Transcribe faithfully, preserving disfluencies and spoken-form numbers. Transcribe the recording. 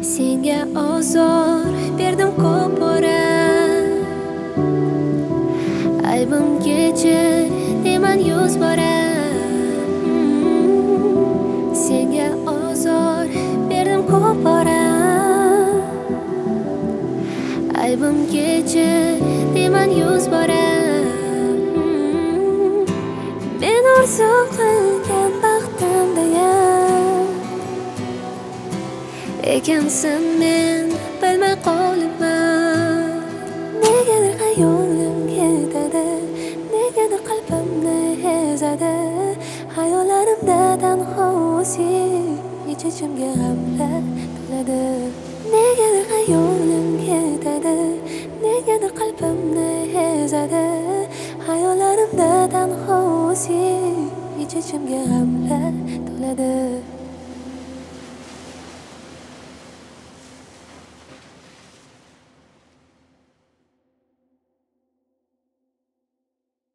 Senga ozor berdim ko'p bora. Aybim kechir deyman yuz bora. Mm, Senga ozor berdim ko'p bora. Aybim kechir deyman yuz bora. Mm, Men orzu qilgan baxtimdayan ekansan, men bilmay qolibman. Negadir xayolim ketadi, negadir qalbimni ezadi. Xayollarimda tanho sen, ich-ichimga g'amlar to'ladi. Negadir xayolim ketadi, negadir qalbimni ezadi. Xayollarimda tanho sen, ich-ichimga g'amlar to'ladi.